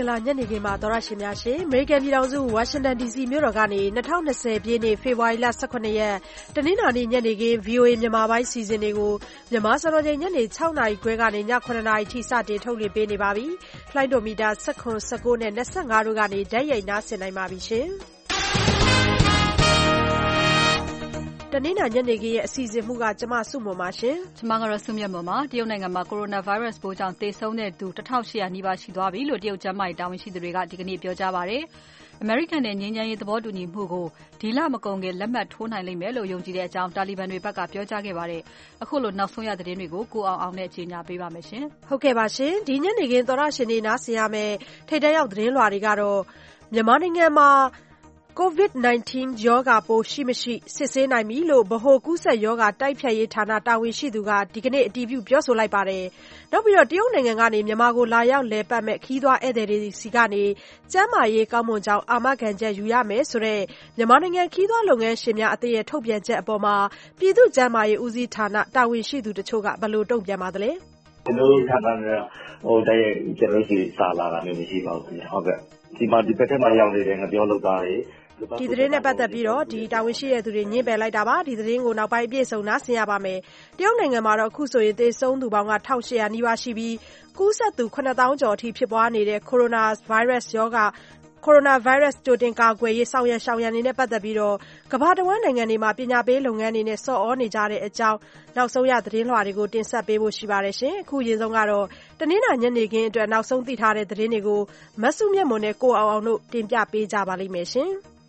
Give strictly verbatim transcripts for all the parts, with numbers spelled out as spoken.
င်လာညနေခင်းမှာသောရရှင်များရှင်အမေရိကန်ပြည်ထောင်စုဝါရှင်တန် ဒီ စီ မြို့တော်ကနေ၂၀၂၀ပြည့်နှစ်ဖေဖော်ဝါရီလ၁၇ရက်တနင်္လာနေ့ညနေခင်း ဗွီအိုအေ မြန်မာပိုင်းစီစဉ်တွေကိုမြန်မာစံတော်ချိန်ညနေ၆နာရီခွဲကနေည၇နာရီထိစတင်ထုတ်လွှင့်ပေးနေပါပြီ။လှိုင်းဒိုမီတာ၁၇ ၁၉နဲ့၂၅တို့ကနေဓာတ်ရိုက်နားဆင်နိုင်ပါပြီရှင်။တနင်္လာညနေခင်းရဲ့အစီအစဉ်မှုကကျမစုမွန်ပါရှင်။ကျမကတော့စုမြတ်မွန်ပါ။တရုတ်နိုင်ငံမှာကိုရိုနာဗိုင်းရပ်စ်ပိုးကြောင့်သေဆုံးတဲ့သူတစ်ထောင်ရှစ်ရာနီးပါးရှိသွားပြီလို့တရုတ်ကျန်းမာရေးတာဝန်ရှိသူတွေကဒီကနေ့ပြောကြားပါတယ်။အမေရိကန်နဲ့ငြိမ်းချမ်းရေးသဘောတူညီမှုကိုဒီလမကုန်ခင်လက်မှတ်ထိုးနိုင်လိမ့်မယ်လို့ယုံကြည်တဲ့အကြောင်းတာလီဘန်တွေဘက်ကပြောကြားခဲ့ပါတယ်။အခုလိုနောက်ဆုံးရသတင်းတွေကိုကိုအောင်အောင်နဲ့ကြီးညာပေးပါမယ်ရှင်။ဟုတ်ကဲ့ပါရှင်။ဒီညနေခင်းသောရရှင်တွေနားဆင်ရမယ်ထိပ်တန်းရောက်သတင်းလွှာတွေကတော့မြန်မာနိုင်ငံမှာကိုဗစ်၁၉ ရောဂါပိုးရှိမရှိစစ်ဆေးနိုင်ပြီလို့ဗဟိုကူးစက်ရောဂါတိုက်ဖျက်ရေးဌာနတာဝန်ရှိသူကဒီကနေ့အတည်ပြုပြောဆိုလိုက်ပါတယ်။နောက်ပြီးတော့တရုတ်နိုင်ငံကနေမြန်မာကိုလာရောက်လည်ပတ်မဲ့ခီးသွွားဧည့်သည်တွေစီကနေကျန်းမာရေးကောင်းမွန်ကြောင်းအာမခံချက်ယူရမယ်ဆိုတဲ့မြန်မာနိုင်ငံခီးသွွားလုပ်ငန်းရှင်များအသင်းရဲ့ထုတ်ပြန်ချက်အပေါ်မှာပြည်သူ့ကျန်းမာရေးဦးစီးဌာနတာဝန်ရှိသူတချို့ကဘယ်လိုတုံ့ပြန်ပါသလဲ။ကျွန်တော်တို့ဌာနကဟိုတည်းကျွန်တော်တို့စာလာတာမျိုးမရှိပါဘူးခင်ဗျ။ဟုတ်ကဲ့ဒီမှာဒီဘက်ထက်မှရောက်နေတဲ့ငါပြောလို့သားတွေဒီသတင်းနဲ့ပတ်သက်ပြီးတော့ဒီတာဝန်ရှိတဲ့သူတွေညှင်းပယ်လိုက်တာပါဒီသတင်းကိုနောက်ပိုင်းအပြည့်စုံနားဆင်ရပါမယ်တရုတ်နိုင်ငံမှာတော့အခုဆိုရင်သေဆုံးသူပေါင်းက၁၈၀၀နီးပါးရှိပြီးကူးစက်သူခုနှစ်သောင်းကျော်အထိဖြစ်ပွားနေတဲ့ကိုရိုနာဗိုင်းရပ်စ်ရောဂါကိုရိုနာဗိုင်းရပ်စ်ကြိုတင်ကာကွယ်ရေးဆောင်ရွက်ရှောင်ရံနေနဲ့ပတ်သက်ပြီးတော့ကမ္ဘာတဝန်းနိုင်ငံတွေမှာပညာပေးလုပ်ငန်းတွေနဲ့ဆော့ဩနေကြတဲ့အကြောင်းနောက်ဆုံးရသတင်းလွှာတွေကိုတင်ဆက်ပေးဖို့ရှိပါတယ်ရှင်အခုရင်ဆုံးကတော့တနင်္လာညနေခင်းအတွက်နောက်ဆုံးသိထားတဲ့သတင်းတွေကိုမဆုမြတ်မွန်နဲ့ကိုအောင်အောင်တို့တင်ပြပေးကြပါလိမ့်မယ်ရှင်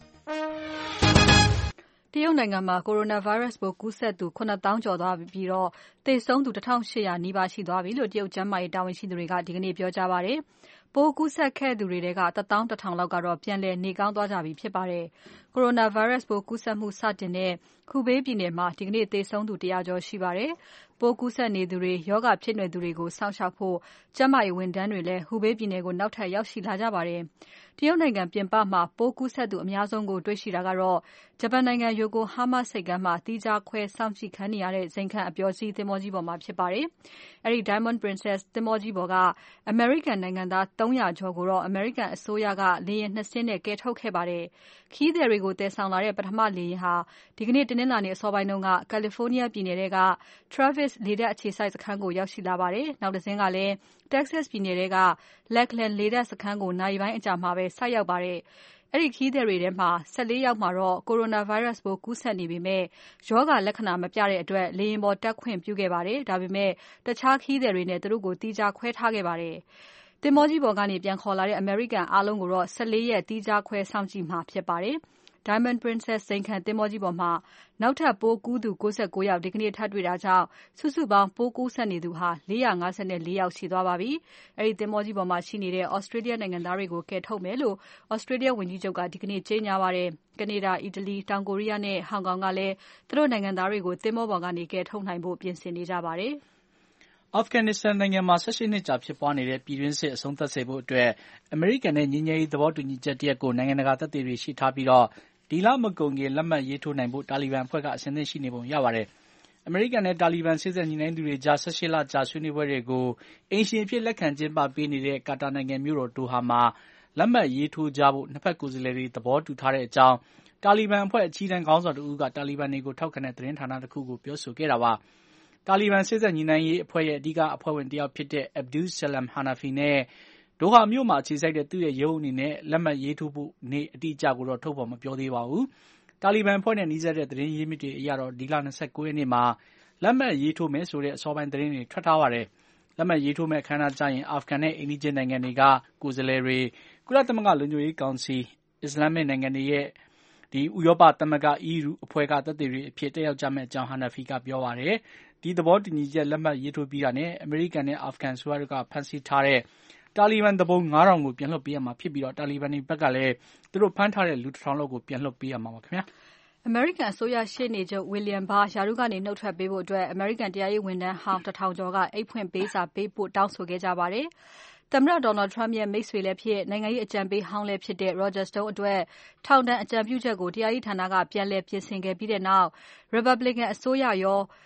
တရုတ်နိုင်ငံမှာကိုရိုနာဗိုင်းရပ်စ်ပိုးကူးစက်သူခုနှစ်သောင်းကျော်သွားပြီးတော့သေဆုံးသူတစ်ထောင်ရှစ်ရာနီးပါးရှိသွားပြီလို့တရုတ်ကျန်းမာရေးတာဝန်ရှိသူတွေကဒီကနေ့ပြောကြားပါတယ်။ပိုးကူးစက်ခဲ့သူတွေထဲကတစ်သောင်းတစ်ထောင်လောက်ကတော့ပြန်လည်နေကောင်းသွားကြပြီဖြစ်ပါတယ်။ကိုရိုနာဗိုင်းရပ်စ်ပိုးကူးစက်မှုစတင်တဲ့ခုဘေးပြည်နယ်မှာဒီကနေ့သေဆုံးသူတစ်ရာကျော်ရှိပါတယ်။ပိုးကူးစက်နေသူတွေယောဂဖြစ်နေသူတွေကိုစောင့်ရှောက်ဖို့ကျန်းမာရေးဝန်ထမ်းတွေလည်းဟူဘေးပြည်နယ်ကိုနောက်ထပ်ရောက်ရှိလာကြပါတယ်။တရုတ်နိုင်ငံပြင်ပမှာပိုးကူးစက်သူအများဆုံးကိုတွေ့ရှိတာကတော့ဂျပန်နိုင်ငံယိုကိုဟားမားဆိပ်ကမ်းမှာတီးခြားခွဲစောင့်ကြည့်ခံနေရတဲ့ဇိမ်ခံအပျော်စီးသင်္ဘောကြီးပေါ်မှာဖြစ်ပါတယ်။အဲဒီ Diamond Princess သင်္ဘောကြီးပေါ်ကအမေရိကန်နိုင်ငံသားသုံးရာကျော်ကိုတော့အမေရိကန်အစိုးရကလေယာဉ်နှစ်စင်းနဲ့ကယ်ထုတ်ခဲ့ပါတယ်။ခရီးသည်တွေကိုတည်ဆောင်လာတဲ့ပထမလေယာဉ်ဟာဒီကနေ့တနင်္လာနေ့အစောပိုင်းတုန်းကကယ်လီဖိုးနီးယားပြည်နယ်ထဲက Travis လေတပ်အခြေစိုက်စခန်းကိုရောက်ရှိလာပါတယ်။နောက်တစ်စင်းကလည်း Texas ပြည်နယ်ထဲက Lackland လေတပ်စခန်းကိုနာရီပိုင်းအကြာမှာပဲဆိုက်ရောက်ပါတယ်။အဲဒီခရီးသည်တွေထဲမှာ၁၄ယောက်မှာတော့ကိုရိုနာဗိုင်းရပ်စ်ပိုးကူးစက်နေပေမဲ့ရောဂါလက္ခဏာမပြတဲ့အတွက်လေယာဉ်ပေါ်တက်ခွင့်ပြုခဲ့ပါတယ်။ဒါပေမဲ့တခြားခရီးသည်တွေနဲ့သူတို့ကိုတီးခြားခွဲထားခဲ့ပါတယ်။သင်္ဘောကြီးပေါ်ကနေပြန်ခေါ်လာတဲ့အမေရိကန်အားလုံးကိုတော့၁၄ရက်တီးခြားခွဲစောင့်ကြည့်မှာဖြစ်ပါတယ်။ Diamond Princess ဇိမ်ခံသင်္ဘောကြီးပေါ်မှာနောက်ထပ်ပိုးကူးသူ၉၉ယောက်ဒီကနေ့ထပ်တွေ့တာကြောင့်စုစုပေါင်းပိုးကူးစက်နေသူဟာ၄ရာ၅၄ယောက်ရှိသွားပါပြီ။အဲဒီသင်္ဘောကြီးပေါ်မှာရှိနေတဲ့ Australia နိုင်ငံသားတွေကိုကယ်ထုတ်မယ်လို့ Australia ဝန်ကြီးချုပ်ကဒီကနေ့ကြေညာပါတယ်။ကနေဒါ၊အီတလီ၊တောင်ကိုရီးယားနဲ့ဟောင်ကောင်ကလည်းသူတို့နိုင်ငံသားတွေကိုသင်္ဘောပေါ်ကနေကယ်ထုတ်နိုင်ဖို့ပြင်ဆင်နေကြပါတယ်။အာဖဂန်နစ္စတန်နိုင်ငံမှာ၁၈နှစ်ကြာဖြစ်ပွားနေတဲ့ပြည်တွင်းစစ်အဆုံးသတ်စေဖို့အတွက်အမေရိကန်နဲ့ငြိမ်းချမ်းရေးသဘောတူညီချက်တရပ်ကိုနိုင်ငံတကာသက်သေတွေရှိထားပြီးတော့ဒီလမကုန်ခင်လက်မှတ်ရေးထိုးနိုင်ဖို့တာလီဘန်အဖွဲ့ကအဆင်သင့်ရှိနေပုံရပါတယ်။အမေရိကန်နဲ့တာလီဘန်စေ့စပ်ညှိနှိုင်းသူတွေကြား၁၈လကြာဆွေးနွေးပွဲတွေကိုအိမ်ရှင်အဖြစ်လက်ခံကျင်းပပေးနေတဲ့ကာတာနိုင်ငံမြို့တော်ဒိုဟာမှာလက်မှတ်ရေးထိုးကြဖို့နှစ်ဖက်ကိုယ်စားလှယ်တွေသဘောတူထားတဲ့အကြောင်းတာလီဘန်အဖွဲ့အကြီးတန်းခေါင်းဆောင်တဦးကတာလီဘန်တွေကိုထောက်ခံတဲ့သတင်းဌာနတစ်ခုကိုပြောဆိုခဲ့တာပါ။တာလီဘန်စေ့စပ်ညှိနှိုင်းရေးအဖွဲ့ရဲ့အဓိကအဖွဲ့ဝင်တစ်ယောက်ဖြစ်တဲ့ Abdul Salam Hanafi နဲ့ဒိုဟာမြို့မှာအခြေစိုက်တဲ့သူ့ရဲ့ရုံးအနေနဲ့လက်မှတ်ရေးထိုးဖို့နေ့အတိအကျကိုတော့ထုတ်ဖော်မပြောသေးပါဘူး။တာလီဘန်အဖွဲ့နဲ့နှီးစပ်တဲ့သတင်းရင်းမြစ်တွေအရတော့ဒီလ၂၉ရက်နေ့မှာလက်မှတ်ရေးထိုးမယ်ဆိုတဲ့အစောပိုင်းသတင်းတွေထွက်ထားပါတယ်။လက်မှတ်ရေးထိုးမဲ့အခမ်းအနားကျရင်အာဖဂန်နဲ့အိန္ဒိယနိုင်ငံတွေကကိုယ်စားလှယ်တွေကုလသမဂ္ဂလုံခြုံရေးကောင်စီအစ္စလာမစ်နိုင်ငံတွေရဲ့ဒီဥရောပသမဂ္ဂ E U အဖွဲ့ကသက်သေတွေအဖြစ်တက်ရောက်ကြမယ့်အကြောင်းဟာနာဖီကပြောပါတယ်။ဒီသဘောတူညီချက်လက်မှတ်ရေးထိုးပြီးတာနဲ့အမေရိကန်နဲ့အာဖဂန်ဆိုရတို့ကဖမ်းဆီးထားတဲ့တာလီဘန်တပုံငါးထောင်ကိုပြန်လွှတ်ပေးရမှာဖြစ်ပြီးတော့တာလီဘန်တွေဘက်ကလည်းသူတို့ဖမ်းထားတဲ့လူတစ်ထောင်လောက်ကိုပြန်လွှတ်ပေးရမှာပါခင်ဗျာအမေရိကန်အစိုးရရှေ့နေချုပ် William Barr ရာထူးကနေနှုတ်ထွက်ပေးဖို့အတွက်အမေရိကန်တရားရေးဝန်ထမ်းဟောင်းတစ်ထောင်ကျော်ကအိတ်ဖွင့်ပေးစာပေးပို့တောင်းဆိုခဲ့ကြပါတယ်။သမ္မတ Donald Trump ရဲ့မိတ်ဆွေလည်းဖြစ်နိုင်ငံရေးအကြံပေးဟောင်းလည်းဖြစ်တဲ့ Roger Stone အတွက်ထောင်ဒဏ်အကြံပြုချက်ကိုတရားရေးဌာနကပြန်လည်ပြင်ဆင်ခဲ့ပြီးတဲ့နောက် Republican အစိုးရရော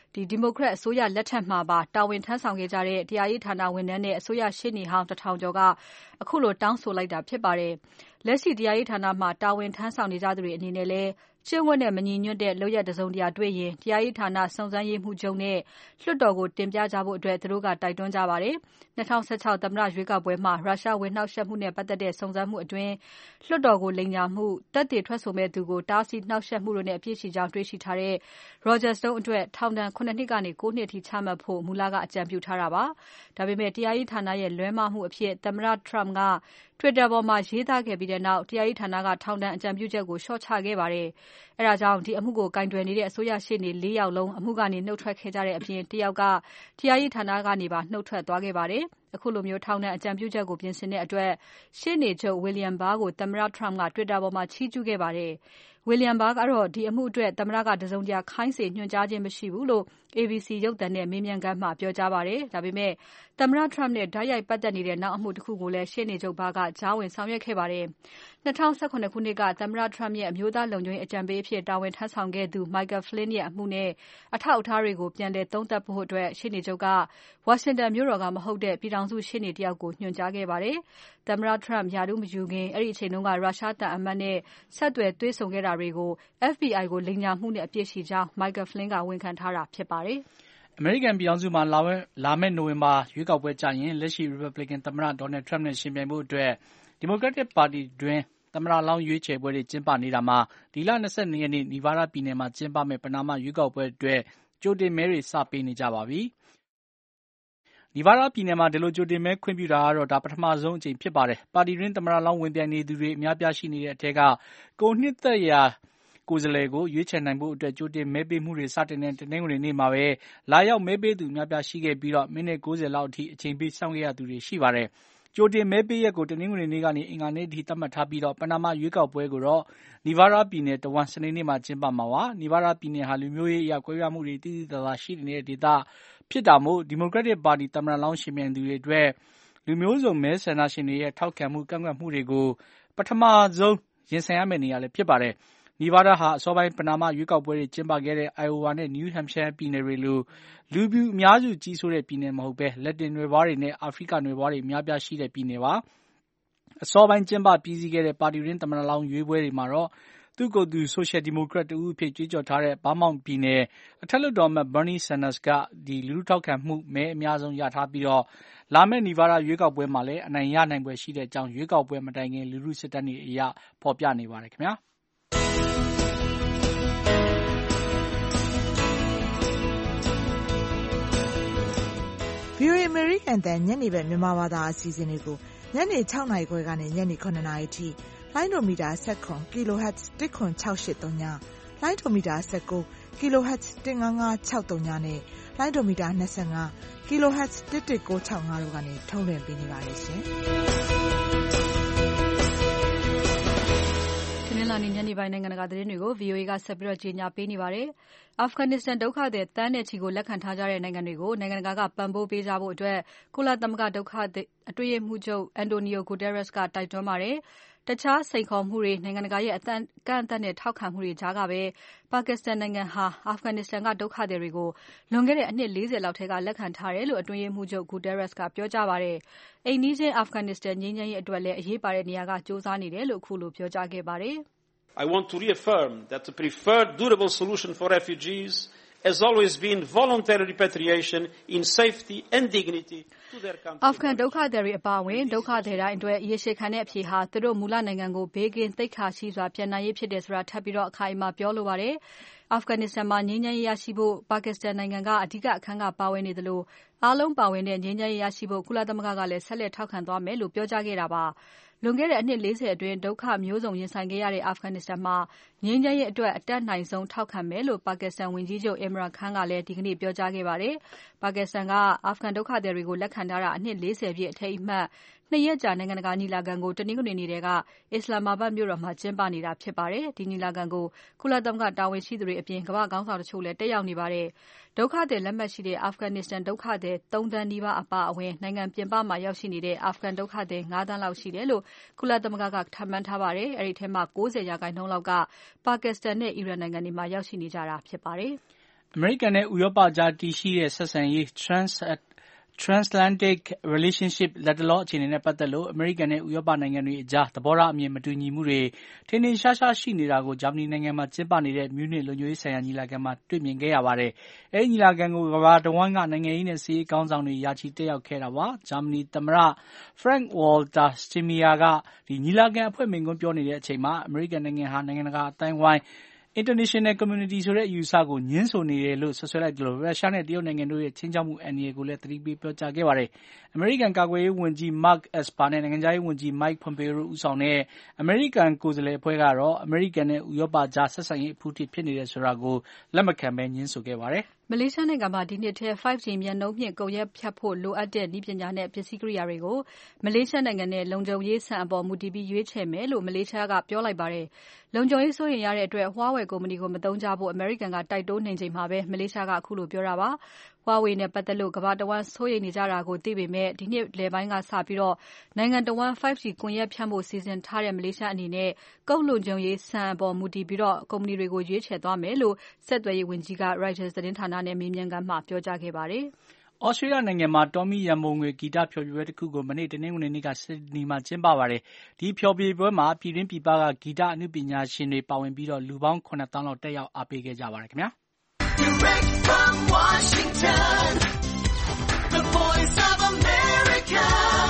ဒီဒီမိုကရက်အစိုးရလက်ထက်မှာပါတာဝန်ထမ်းဆောင်ခဲ့ကြတဲ့တရားရေးဌာနဝန်ထမ်းနဲ့အစိုးရရှေ့နေဟောင်းတစ်ထောင်ကျော်ကအခုလိုတောင်းဆိုလိုက်တာဖြစ်ပါတယ်။လက်ရှိတရားရေးဌာနမှာတာဝန်ထမ်းဆောင်နေကြသူတွေအနေနဲ့လည်းကျင့်ဝတ်နဲ့မညီညွတ်တဲ့လုပ်ရက်တစုံတရာတွေ့ရင်တရားရေးဌာနစုံစမ်းရေးမှူးချုပ်နဲ့လွှတ်တော်ကိုတင်ပြကြဖို့အတွက်သူတို့ကတိုက်တွန်းကြပါတယ်။၂၀၁၆သမ္မတရွေးကောက်ပွဲမှာရုရှားဝင်နှောက်ယှက်မှုနဲ့ပတ်သက်တဲ့စုံစမ်းမှုအတွင်းလွှတ်တော်ကိုလိမ်ညာမှု၊သက်သေထွက်ဆိုမဲ့သူကိုတားဆီးနှောက်ယှက်မှုတို့နဲ့အပြစ်ရှိကြောင်းတွေ့ရှိထားတဲ့ Roger Stone အတွက်ထောင်ဒဏ်ခုနှစ်နှစ်ကနေ၉နှစ်အထိချမှတ်ဖို့မူလကအကြံပြုထားတာပါ။ဒါပေမဲ့တရားရေးဌာနရဲ့လွဲမှားမှုအဖြစ်သမ္မတ Trump က Twitter ပေါ်မှာရေးသားခဲ့ပြီးတဲ့နောက်တရားရေးဌာနကထောင်ဒဏ်အကြံပြုချက်ကိုလျှော့ချခဲ့ပါတယ်။အဲဒါကြောင့်ဒီအမှုကိုကင်တွယ်နေတဲ့အစိုးရရှေ့နေ၄ယောက်လုံးအမှုကနေနှုတ်ထွက်ခဲ့ကြတဲ့အပြင်တစ်ယောက်ကတရားရေးဌာနကနေပါနှုတ်ထွက်သွားခဲ့ပါတယ်။အခုလိုမျိုးထောင်ဒဏ်အကြံပြုချက်ကိုပြင်ဆင်တဲ့အတွက်ရှေ့နေချုပ် William Barr ကိုသမ္မတ Trump က Twitter ပေါ်မှာချီးကျူးခဲ့ပါတယ်။ William Barr ကတော့ဒီအမှုအတွက်သမ္မတကတစုံတရာခိုင်းစေညွှန်ကြားခြင်းမရှိဘူးလို့ A B C ရုပ်သံနဲ့မေးမြန်းခန်းမှာပြောကြားပါတယ်။ဒါပေမဲ့သမ္မတ Trump နဲ့တိုက်ရိုက်ပတ်သက်နေတဲ့နောက်အမှုတစ်ခုကိုလည်းရှေ့နေချုပ် Barr ကကြားဝင်ဆောင်ရွက်ခဲ့ပါတယ်။၂၀၁၇ခုနှစ်ကသမ္မတ Trump ရဲ့အမျိုးသားလုံခြုံရေးအကြံပေးအဖြစ်တာဝန်ထမ်းဆောင်ခဲ့သူ Michael Flynn ရဲ့အမှုနဲ့အထောက်အထားတွေကိုပြန်လည်သုံးသပ်ဖို့အတွက်ရှေ့နေချုပ်ကဝါရှင်တန်မြို့တော်ကမဟုတ်တဲ့ပြည်ထောင်စုရှေ့နေတယောက်ကိုညွှန်ကြားခဲ့ပါတယ်။သမ္မတ Trump ရာထူးမယူခင်အဲ့ဒီအချိန်တုန်းကရုရှားသံအမတ်နဲ့ဆက်သွယ်တွေ့ဆုံခဲ့တာတွေကို F B I ကိုလိမ်ညာမှုနဲ့အပြစ်ရှိကြောင်း Michael Flynn ကဝန်ခံထားတာဖြစ်ပါတယ်။အမေရိကန်ပြည်ထောင်စုမှာလာမယ့်နိုဝင်ဘာရွေးကောက်ပွဲကျရင်လက်ရှိ Republican သမ္မတ Donald Trump နဲ့ရှင်ပြိုင်ဖို့အတွက် Democratic ပါတီတွင်းသမ္မတလောင်းရွေးချယ်ပွဲတွေကျင်းပနေတာမှာဒီလ၂၂ရက်နေ့ Nevada ပြည်နယ်မှာကျင်းပမယ့်ပဏာမရွေးကောက်ပွဲအတွက်ကြိုတင်မဲတွေစပေးနေကြပါပြီ။ Nevada ပြည်နယ်မှာဒီလိုကြိုတင်မဲခွင့်ပြုတာကတော့ဒါပထမဆုံးအကြိမ်ဖြစ်ပါတယ်။ပါတီတွင်းသမ္မတလောင်းဝင်ပြိုင်နေသူတွေအများပြားရှိနေတဲ့အထက်ကကိုနှစ်သက်ရာကိုယ်စားလှယ်ကိုရွေးချယ်နိုင်ဖို့အတွက်ကြိုတင်မဲပေးမှုတွေစတင်တဲ့တနင်္ဂနွေနေ့မှာပဲလာရောက်မဲပေးသူအများပြားရှိခဲ့ပြီးတော့မိနစ်၉၀လောက်အထိအချိန်ပေးစောင့်ခဲ့ရသူတွေရှိပါတယ်။ကြိုတင်မဲပေးရက်ကိုတနင်္ဂနွေနေ့ကနေအင်္ဂါနေ့အထိသတ်မှတ်ထားပြီးတော့ပဏာမရွေးကောက်ပွဲကိုတော့ Nevada ပြည်နယ်တဝန်းစနေနေ့မှာကျင်းပမှာပါ။ Nevada ပြည်နယ်ဟာလူမျိုးရေးအရကွဲပြားမှုတွေတိတိကျကျရှိနေတဲ့ဒေသဖြစ်တာမို့ Democratic ပါတီသမ္မတလောင်းရှင်ပြိုင်သူတွေအတွက်လူမျိုးစုံမဲဆန္ဒရှင်တွေရဲ့ထောက်ခံမှုကန့်ကွက်မှုတွေကိုပထမဆုံးရင်ဆိုင်ရမယ့်နေရာလည်းဖြစ်ပါတယ်။ Nevada ဟာအစောပိုင်းပဏာမရွေးကောက်ပွဲတွေကျင်းပခဲ့တဲ့ Iowa နဲ့ New Hampshire ပြည်နယ်တွေလိုလူဖြူအများစုကြီးစိုးတဲ့ပြည်နယ်မဟုတ်ဘဲလက်တင်နွယ်ဖွားတွေနဲ့အာဖရိကနွယ်ဖွားတွေအများပြားရှိတဲ့ပြည်နယ်ပါ။အစောပိုင်းကျင်းပပြီးစီးခဲ့တဲ့ပါတီတွင်းသမ္မတလောင်းရွေးပွဲတွေမှာတော့သူ့ကိုယ်သူ Social Democrat တဦးအဖြစ်ကြွေးကြော်ထားတဲ့ Vermont ပြည်နယ်အထက်လွှတ်တော်အမတ် Bernie Sanders ကဒီလူထုထောက်ခံမှုမဲအများဆုံးရထားပြီးတော့လာမယ့် Nevada ရွေးကောက်ပွဲမှာလည်းအနိုင်ရနိုင်ပွဲရှိတဲ့အကြောင်းရွေးကောက်ပွဲမတိုင်ခင်လူထုစစ်တမ်းတွေအရဖော်ပြနေပါတယ်ခင်ဗျာ။ဗွီအိုအေ American အသံညနေဘက်မြန်မာဘာသာအစီအစဉ်တွေကိုညနေ၆နာရီခွဲကနေညနေ၇နာရီအထိလိုင်းဒိုမီတာ၁၇ kilohertz ၁၇၆၈၃ညလိုင်းဒိုမီတာ၁၉ kilohertz ၁၅၅၆၃ညနဲ့လိုင်းဒိုမီတာ၂၅ kilohertz ၁၁၉၆၅တို့ကနေထုတ်လွှင့်ပေးနေပါတယ်ရှင်။လာနေညနေပိုင်းနိုင်ငံတကာသတင်းတွေကို V O A ကဆက်ပြီးတော့ကြေညာပေးနေပါတယ်။ Afghanistan ဒုက္ခသည်တန်းနဲ့ချီကိုလက်ခံထားကြတဲ့နိုင်ငံတွေကိုနိုင်ငံတကာကပံ့ပိုးပေးကြဖို့အတွက်ကုလသမဂ္ဂဒုက္ခသည်အတွင်းရေးမှူးချုပ် Antonio Guterres ကတိုက်တွန်းပါတယ်။တခြားစိန်ခေါ်မှုတွေနိုင်ငံတကာရဲ့အကန့်အသတ်နဲ့ထောက်ခံမှုတွေကြားကပဲပါကစ္စတန်နိုင်ငံဟာ Afghanistan ကဒုက္ခသည်တွေကိုလွန်ခဲ့တဲ့အနှစ်၄၀လောက်ထဲကလက်ခံထားတယ်လို့အတွင်းရေးမှူးချုပ် Guterres ကပြောကြားပါတယ်။အိမ်နီးချင်း Afghanistan ငြိမ်းချမ်းရေးအတွက်လည်းအရေးပါတဲ့နေရာကစ조사နေတယ်လို့အခုလိုပြောကြားခဲ့ပါတယ်။ I want to reaffirm that the preferred durable solution for refugees has always been voluntary repatriation in safety and dignity to their country. Afghan ဒုက္ခသည်တွေအပါအဝင်ဒုက္ခသည်တိုင်းအတွက်ရေရှည်ခံတဲ့အဖြေဟာသူတို့မူလနိုင်ငံကိုဘေးကင်းသိက္ခာရှိစွာပြန်နိုင်ရေးဖြစ်တယ်ဆိုတာထပ်ပြီးတော့အခိုင်အမာပြောလိုပါတယ်။ Afghanistan မှာငြိမ်းချမ်းရေးရရှိဖို့ပါကစ္စတန်နိုင်ငံကအဓိကအခန်းကပါဝင်နေသလိုအားလုံးပါဝင်တဲ့ငြိမ်းချမ်းရေးရရှိဖို့ကုလသမဂ္ဂကလည်းဆက်လက်ထောက်ခံသွားမယ်လို့ပြောကြားခဲ့တာပါ။လွန်ခဲ့တဲ့အနှစ်၄၀အတွင်းဒုက္ခမျိုးစုံရင်ဆိုင်ခဲ့ရတဲ့ Afghanistan မှာငြိမ်းချမ်းရေးအတွက်အတတ်နိုင်ဆုံးထောက်ခံမယ်လို့ပါကစ္စတန်ဝန်ကြီးချုပ် Imran Khan ကလည်းဒီကနေ့ပြောကြားခဲ့ပါတယ်။ပါကစ္စတန်က Afghan ဒုက္ခသည်တွေကိုလက်ခံထားတာအနှစ်၄၀ပြည့်အထိမ်းအမှတ်နှစ်ရက်ကြာနိုင်ငံတကာညီလာခံကိုတနင်္ဂနွေနေ့ကအစ္စလာမာဘတ်မြို့တော်မှာကျင်းပနေတာဖြစ်ပါတယ်။ဒီညီလာခံကိုကုလသမဂ္ဂတာဝန်ရှိသူတွေအပြင်ကမ္ဘာ့ခေါင်းဆောင်တချို့လည်းတက်ရောက်နေပါတယ်။ဒုက္ခသည်လက်မှတ်ရှိတဲ့ Afghanistan ဒုက္ခသည်၃သန်းနီးပါးအပါအဝင်နိုင်ငံပြင်ပမှာရောက်ရှိနေတဲ့ Afghan ဒုက္ခသည်၅သန်းလောက်ရှိတယ်လို့ကုလသမဂ္ဂကခန့်မှန်းထားပါတယ်။အဲဒီထဲမှာ၉၀ရာခိုင်နှုန်းလောက်ကပါကစ္စတန်နဲ့အီရန်နိုင်ငံတွေမှာရောက်ရှိနေကြတာဖြစ်ပါတယ်။အမေရိကန်နဲ့ဥရောပကြားတည်ရှိတဲ့ဆက်ဆံရေး trans transatlantic relationship လက်တလောအခြေအနေနဲ့ပတ်သက်လို့အမေရိကန်နဲ့ဥရောပနိုင်ငံတွေအကြားသဘောထားအမြင်မတူညီမှုတွေထင်ထင်ရှားရှားရှိနေတာကိုဂျာမနီနိုင်ငံမှာကျင်းပနေတဲ့မြူးနစ်လုံခြုံရေးဆိုင်ရာညီလာခံမှာတွေ့မြင်ခဲ့ရပါတယ်။အဲဒီညီလာခံကိုကမ္ဘာတဝန်းကနိုင်ငံရေးနဲ့စီးရေးခေါင်းဆောင်တွေရာချီတက်ရောက်ခဲ့တာပါ။ဂျာမနီသမ္မတ Frank Walter Steinmeier ကဒီညီလာခံအဖွဲ့မိန့်ခွန်းပြောနေတဲ့အချိန်မှာအမေရိကန်နိုင်ငံဟာနိုင်ငံတကာအတိုင်းဝိုင်းInternational Community ဆိုတဲ့အယူအဆကိုညှင်းဆိုနေတယ်လို့ဆွဆွဲလိုက်တယ်လို့ရုရှားနဲ့တရုတ်နိုင်ငံတို့ရဲ့ချင်းချောက်မှုအန္တရာယ်ကိုလည်းသတိပေးပြောကြားခဲ့ပါတယ်။အမေရိကန်ကာကွယ်ရေးဝန်ကြီး Mark Esper နဲ့နိုင်ငံခြားရေးဝန်ကြီး Mike Pompeo တို့ဦးဆောင်တဲ့အမေရိကန်ကိုယ်စားလှယ်အဖွဲ့ကတော့အမေရိကန်နဲ့ဥရောပကြားဆက်ဆံရေးအဖူးထိဖြစ်နေတယ်ဆိုတာကိုလက်မခံဘဲညှင်းဆိုခဲ့ပါတယ်။မလေးရှားနိုင်ငံမှာဒီနှစ်ထဲ five G မြန်နှုန်းမြင့်ကုန်ရက်ဖြတ်ဖို့လိုအပ်တဲ့နည်းပညာနဲ့ပစ္စည်းကိရိယာတွေကိုမလေးရှားနိုင်ငံနဲ့လုံခြုံရေးစံအပေါ်မူတည်ပြီးရွေးချယ်မယ်လို့မလေးရှားကပြောလိုက်ပါတယ်။လုံခြုံရေးစိုးရိမ်ရတဲ့အတွက် Huawei ကုမ္ပဏီကိုမသုံးကြဖို့အမေရိကန်ကတိုက်တွန်းနေချိန်မှာပဲမလေးရှားကအခုလိုပြောတာပါ။ Huawei နဲ့ပတ်သက်လို့ကမ္ဘာတဝန်းစိုးရိမ်နေကြတာကိုသိပေမဲ့ဒီနှစ်လယ်ပိုင်းကစပြီးနိုင်ငံတဝန်း five G ကွန်ရက်ဖြန့်ဖို့စီစဉ်ထားတဲ့မလေးရှားအနေနဲ့ကုန်လုံခြုံရေးစံအပေါ်မူတည်ပြီးကုမ္ပဏီတွေကိုရွေးချယ်သွားမယ်လို့ဆက်သွယ်ရေးဝန်ကြီးက Reuters သတင်းဌာနနဲ့မေးမြန်းခန်းမှာပြောကြားခဲ့ပါတယ်။သြစတြေးလျနိုင်ငံမှာတော်မီရန်ပုံငွေဂီတဖျော်ဖြေပွဲတစ်ခုကိုမနေ့တနင်္ဂနွေနေ့ကဆစ်ဒနီမှာကျင်းပပါတယ်။ဒီဖျော်ဖြေပွဲမှာပြည်တွင်းပြည်ပကဂီတအနုပညာရှင်တွေပါဝင်ပြီးလူပေါင်းခုနစ်သောင်းလောက်တက်ရောက်အားပေးခဲ့ကြပါတယ်ခင်ဗျာ။ Direct from Washington, the Voice of America,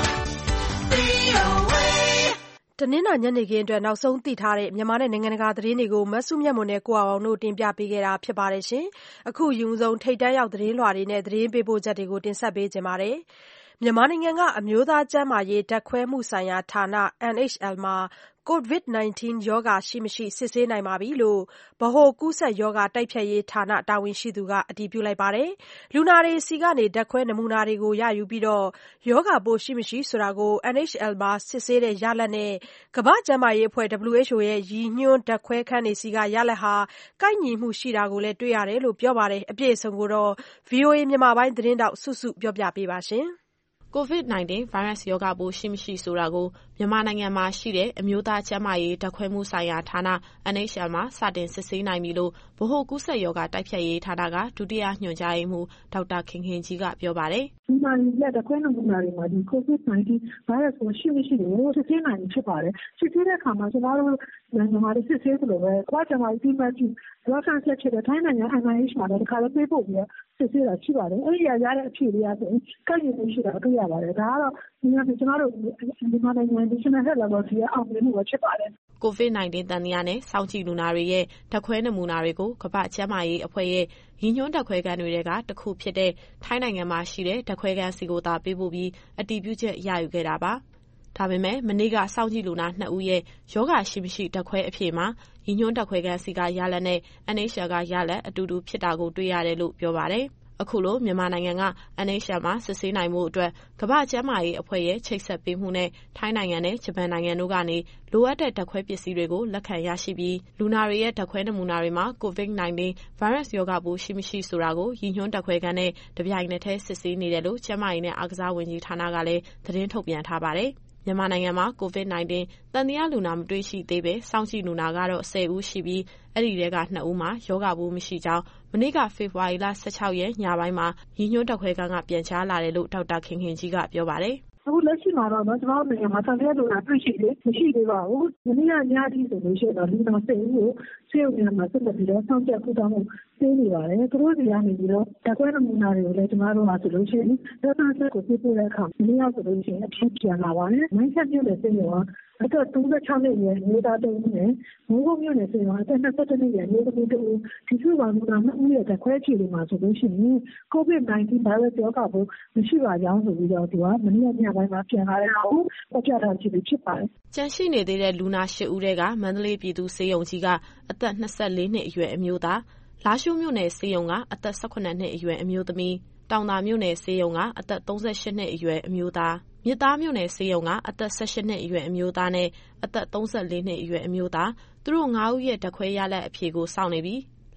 V O A တနင်္လာညနေခင်းအတွက်နောက်ဆုံးသိထားတဲ့မြန်မာနဲ့နိုင်ငံတကာသတင်းတွေကိုမဆုမြတ်မွန်နဲ့ကိုအောင်အောင်တို့တင်ပြပေးခဲ့တာဖြစ်ပါတယ်ရှင်။အခုယူဆုံးထိတ်တန့်ရောက်သတင်းလွှာတွေနဲ့သတင်းပေးပို့ချက်တွေကိုတင်ဆက်ပေးကြပါမယ်။မြန်မာနိုင်ငံကအမျိုးသားကျန်းမာရေးဓာတ်ခွဲမှုဆိုင်ရာဌာန N H L မှာ COVID nineteen ရောဂါရှိမရှိစစ်ဆေးနိုင်ပြီလို့ဗဟိုကူးစက်ရောဂါတိုက်ဖျက်ရေးဌာနတာဝန်ရှိသူကအတည်ပြုလိုက်ပါတယ်။လူနာတွေဆီကနေဓာတ်ခွဲနမူနာတွေကိုရယူပြီးရောဂါပိုးရှိမရှိဆိုတာကို N H L မှာစစ်ဆေးတဲ့ရလဒ်နဲ့ကမ္ဘာ့ကျန်းမာရေးအဖွဲ့ W H O ရဲ့ရည်ညွှန်းဓာတ်ခွဲခန်းတွေဆီကရလဒ်ဟာကိုက်ညီမှုရှိတာကိုလည်းတွေ့ရတယ်လို့ပြောပါတယ်။အပြည့်အစုံကို ဗွီအိုအေမြန်မာပိုင်းသတင်းထောက်စုစုပြောပြပေးပါရှင်။ COVID nineteen ဗိုင်းရပ်စ်ရောဂါပိုးရှိမရှိဆိုတာကိုမြန်မာနိုင်ငံမှာရှိတဲ့အမျိုးသားကျန်းမာရေးဓာတ်ခွဲမှုဆိုင်ရာဌာန N H L မှာစတင်စစ်ဆေးနိုင်ပြီလို့ဗဟိုကူးစက်ရောဂါတိုက်ဖျက်ရေးဌာနကဒုတိယညွှန်ကြားရေးမှူးဒေါက်တာခင်ခင်ကြီးကပြောပါတယ်။ဒီမှာဒီလက်ဓာတ်ခွဲနမူနာတွေမှာဒီ COVID nineteen ဗိုင်းရပ်စ်ကိုရှိမရှိကိုစစ်ဆေးနိုင်ဖြစ်ပါတယ်။စစ်ဆေးတဲ့အခါမှာကျွန်တော်တို့နိုင်ငံမှာစစ်ဆေးသလိုပဲကမ္ဘာ့ကျန်းမာရေးအဖွဲ့ reference ဖြစ်တဲ့ထိုင်းနိုင်ငံ N I H မှာလည်းဒီခါလေးပေးပို့ပြီးစစ်ဆေးတာရှိပါတယ်။အဲဒီရရတဲ့အဖြေတွေကဆိုရင်ကိုက်ညီမှုရှိတာတွေ့ရပါတယ်။ဒါကတော့ဒီမှာကျွန်တော်တို့မြန်မာနိုင်ငံ National Health Laboratory ရဲ့အောင်မြင်မှုပဲဖြစ်ပါတယ်။ COVID nineteen သံသယနဲ့စောင့်ကြည့်လူနာတွေရဲ့ဓာတ်ခွဲနမူနာတွေကိုကမ္ဘာ့ကျန်းမာရေးအဖွဲ့ရဲ့ရည်ညွှန်းဓာတ်ခွဲခန်းတွေကတစ်ခုဖြစ်တဲ့ထိုင်းနိုင်ငံမှာရှိတဲ့ဓာတ်ခွဲခန်းစီကိုသာပေးပို့ပြီးအတည်ပြုချက်ရယူခဲ့တာပါ။ဒါပေမဲ့မနေ့ကစောင့်ကြည့်လူနာနှစ်ဦးရဲ့ရောဂါရှိမရှိဓာတ်ခွဲအဖြေမှာရည်ညွှန်းဓာတ်ခွဲခန်းစီကရလဒ်နဲ့ N H L ကရလဒ်အတူတူဖြစ်တာကိုတွေ့ရတယ်လို့ပြောပါတယ်။အခုလိုမြန်မာနိုင်ငံက N H L မှာစစ်ဆေးနိုင်မှုအတွက်ကမ္ဘာ့ကျန်းမာရေးအဖွဲ့ရဲ့ချိတ်ဆက်ပေးမှုနဲ့ထိုင်းနိုင်ငံနဲ့ဂျပန်နိုင်ငံတို့ကနေလိုအပ်တဲ့ဓာတ်ခွဲပစ္စည်းတွေကိုလက်ခံရရှိပြီးလူနာတွေရဲ့ဓာတ်ခွဲနမူနာတွေမှာ COVID nineteen ဗိုင်းရပ်စ်ရောဂါပိုးရှိမရှိဆိုတာကိုရည်ညွှန်းဓာတ်ခွဲခန်းနဲ့တပြိုင်နက်တည်းစစ်ဆေးနေတယ်လို့ကျန်းမာရေးနဲ့အားကစားဝန်ကြီးဌာနကလည်းသတင်းထုတ်ပြန်ထားပါတယ်။မြန်မာနိုင်ငံမှာ COVID nineteen သံသယလူနာမတွေ့ရှိသေးပဲစောင့်ကြည့်လူနာကတော့ဆယ်ဦးရှိပြီးအဲ့ဒီထဲကနှစ်ဦးမှာရောဂါပိုးမရှိကြောင်းမနေ့ကဖေဖော်ဝါရီလ၁၆ရက်ညပိုင်းမှာရည်ညွှန်းဓာတ်ခွဲခန်းကပြန်ကြားလာတယ်လို့ဒေါက်တာခင်ခင်ကြီးကပြောပါတယ်။အခုလက်ရှိမှာတော့ကျွန်တော်တို့နိုင်ငံမှာသံသယလူနာတွေ့ရှိတယ်မရှိသေးပါဘူး။ဒီနေ့ကညအထိဆိုလို့ရှိရင်တော့လူနာဆယ်ဦးကိုဆေးရုံထဲမှာဆက်လက်ပြီးတော့စောင့်ကြပ်ကုသမှုပေးနေပါတယ်။သူတို့စီကနေပြီးတော့ဓာတ်ခွဲနမူနာတွေကိုလည်းကျွန်တော်တို့ဟာဆိုလို့ရှိရင်ဒေသဆက်ကိုပြပို့တဲ့အခါမနေ့ကဆိုလို့ရှိရင်အထူးပြန်လာပါတယ်။မိုင်းဆက်ပြုတ်တဲ့ဆေးရုံကအသက်သုံး၆နှစ်အရွယ်မျိုးသားတစ်ဦးနဲ့မိုးကုတ်မြို့နယ်ဆေးရုံအသက်၂၁နှစ်အရွယ်မျိုးသမီးတစ်ဦးဒီစုပါလူနာနှစ်ဦးရဲ့ဓာတ်ခွဲခြေတွေမှာဆိုလို့ရှိရင် COVID nineteen ဗိုင်းရပ်စ်ရောဂါပိုးမရှိပါကြောင်းဆိုပြီးတော့သူကမနေ့ကညပိုင်းမှာပြန်လာတဲ့ဟာကိုဖော်ပြထားခြင်းဖြစ်ပါတယ်။ကျန်ရှိနေသေးတဲ့လူနာ၈ဦးကမန္တလေးပြည်သူ့ဆေးရုံကြီးကအသက်၂၄နှစ်အရွယ်အမျိုးသား၊လားရှိုးမြို့နယ်ဆေးရုံကအသက်၁၇နှစ်အရွယ်အမျိုးသမီး၊တောင်သာမြို့နယ်ဆေးရုံကအသက်၃၈နှစ်အရွယ်အမျိုးသား၊မြစ်သားမြို့နယ်ဆေးရုံကအသက်၁၈နှစ်အရွယ်အမျိုးသားနဲ့အသက်၃၄နှစ်အရွယ်အမျိုးသားသူတို့၅ဦးရဲ့ဓာတ်ခွဲရလဒ်အဖြေကိုစောင့်နေပြီး